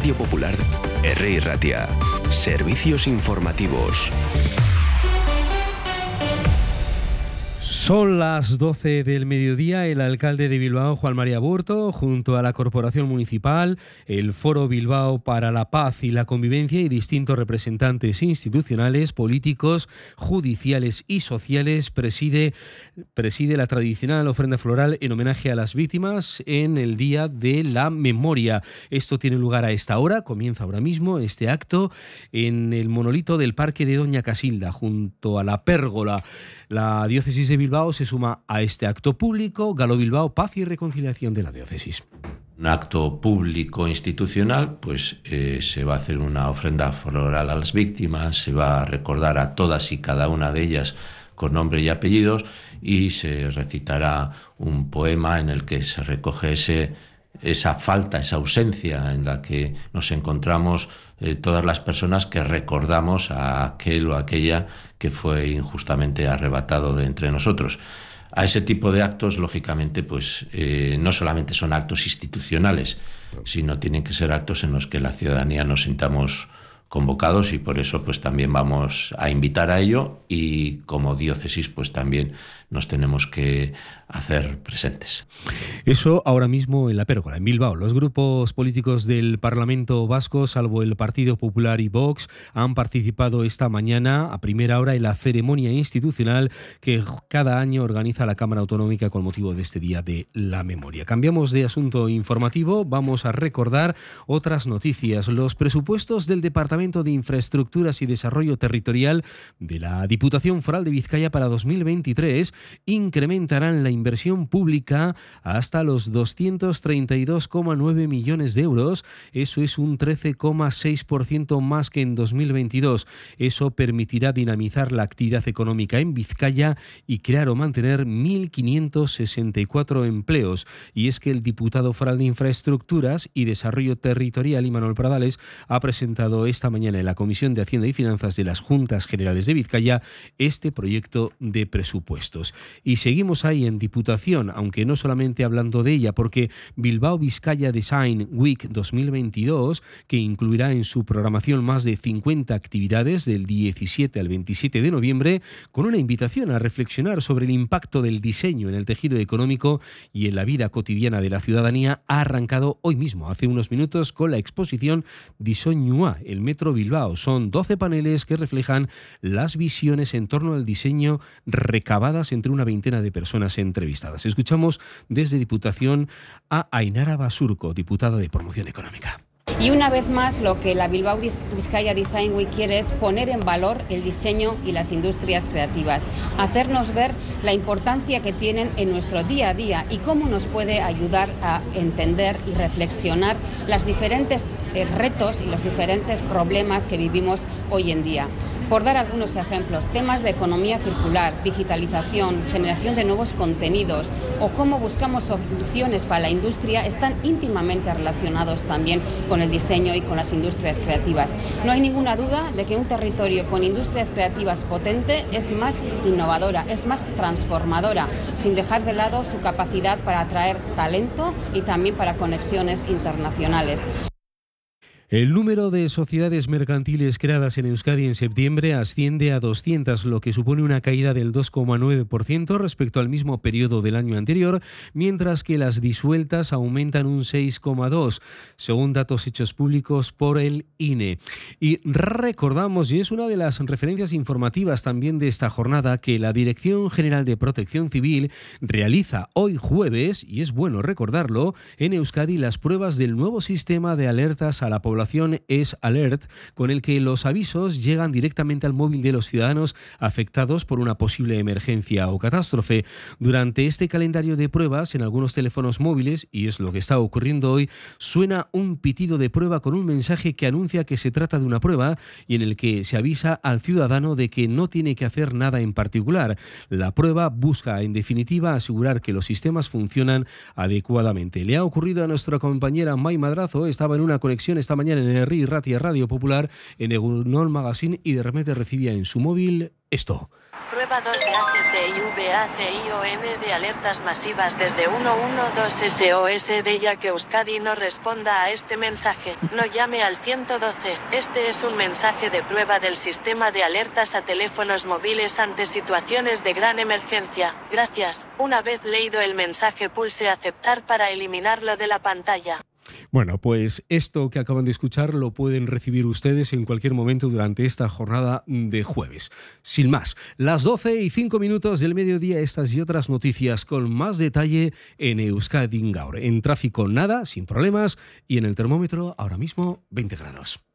Radio Popular, Herri Ratia. Servicios informativos. Son las 12 del mediodía. El alcalde de Bilbao, Juan María Aburto, junto a la Corporación Municipal, el Foro Bilbao para la Paz y la Convivencia y distintos representantes institucionales, políticos, judiciales y sociales, preside la tradicional ofrenda floral en homenaje a las víctimas en el Día de la Memoria. Esto tiene lugar a esta hora, comienza ahora mismo este acto en el monolito del Parque de Doña Casilda, junto a la Pérgola. La diócesis de Bilbao se suma a este acto público. Galo Bilbao, Paz y Reconciliación de la diócesis. Un acto público institucional, pues se va a hacer una ofrenda floral a las víctimas, se va a recordar a todas y cada una de ellas con nombre y apellidos y se recitará un poema en el que se recoge esa falta, esa ausencia en la que nos encontramos todas las personas que recordamos a aquel o aquella que fue injustamente arrebatado de entre nosotros. A ese tipo de actos, lógicamente, pues no solamente son actos institucionales, sino tienen que ser actos en los que la ciudadanía nos sintamos convocados y por eso pues también vamos a invitar a ello y como diócesis pues también nos tenemos que hacer presentes. Eso ahora mismo en la Pérgola, en Bilbao. Los grupos políticos del Parlamento Vasco, salvo el Partido Popular y Vox, han participado esta mañana a primera hora en la ceremonia institucional que cada año organiza la Cámara Autonómica con motivo de este Día de la Memoria. Cambiamos de asunto informativo, vamos a recordar otras noticias. Los presupuestos del Departamento de Infraestructuras y Desarrollo Territorial de la Diputación Foral de Vizcaya para 2023 incrementarán la inversión pública hasta los 232,9 millones de euros. Eso es un 13,6% más que en 2022. Eso permitirá dinamizar la actividad económica en Vizcaya y crear o mantener 1.564 empleos. Y es que el diputado foral de Infraestructuras y Desarrollo Territorial, Imanol Pradales, ha presentado esta mañana en la Comisión de Hacienda y Finanzas de las Juntas Generales de Vizcaya este proyecto de presupuestos. Y seguimos ahí en Diputación, aunque no solamente hablando de ella, porque Bilbao Vizcaya Design Week 2022, que incluirá en su programación más de 50 actividades del 17 al 27 de noviembre, con una invitación a reflexionar sobre el impacto del diseño en el tejido económico y en la vida cotidiana de la ciudadanía, ha arrancado hoy mismo, hace unos minutos, con la exposición Diseñua, el Metro Bilbao. Son 12 paneles que reflejan las visiones en torno al diseño recabadas entre una veintena de personas entrevistadas. Escuchamos desde Diputación a Ainara Basurco, diputada de Promoción Económica. Y una vez más lo que la Bilbao Vizcaya Design Week quiere es poner en valor el diseño y las industrias creativas, hacernos ver la importancia que tienen en nuestro día a día y cómo nos puede ayudar a entender y reflexionar los diferentes retos y los diferentes problemas que vivimos hoy en día. Por dar algunos ejemplos, temas de economía circular, digitalización, generación de nuevos contenidos o cómo buscamos soluciones para la industria están íntimamente relacionados también con el diseño y con las industrias creativas. No hay ninguna duda de que un territorio con industrias creativas potente es más innovadora, es más transformadora, sin dejar de lado su capacidad para atraer talento y también para conexiones internacionales. El número de sociedades mercantiles creadas en Euskadi en septiembre asciende a 200, lo que supone una caída del 2,9% respecto al mismo periodo del año anterior, mientras que las disueltas aumentan un 6,2%, según datos hechos públicos por el INE. Y recordamos, y es una de las referencias informativas también de esta jornada, que la Dirección General de Protección Civil realiza hoy jueves, y es bueno recordarlo, en Euskadi las pruebas del nuevo sistema de alertas a la población Es Alert, con el que los avisos llegan directamente al móvil de los ciudadanos afectados por una posible emergencia o catástrofe. Durante este calendario de pruebas, en algunos teléfonos móviles, y es lo que está ocurriendo hoy, suena un pitido de prueba con un mensaje que anuncia que se trata de una prueba y en el que se avisa al ciudadano de que no tiene que hacer nada en particular. La prueba busca, en definitiva, asegurar que los sistemas funcionan adecuadamente. Le ha ocurrido a nuestra compañera Mai Madrazo, estaba en una conexión esta mañana en Herri Ratia Radio Popular, en Egunon Magazine, y de repente recibía en su móvil esto. Prueba 2 de ACTIVACION de alertas masivas desde 112 SOS de ya que Euskadi no responda a este mensaje. No llame al 112. Este es un mensaje de prueba del sistema de alertas a teléfonos móviles ante situaciones de gran emergencia. Gracias. Una vez leído el mensaje, pulse aceptar para eliminarlo de la pantalla. Bueno, pues esto que acaban de escuchar lo pueden recibir ustedes en cualquier momento durante esta jornada de jueves. Sin más, las 12:05 del mediodía, estas y otras noticias con más detalle en Euskadi Gaur. En tráfico nada, sin problemas, y en el termómetro ahora mismo 20 grados.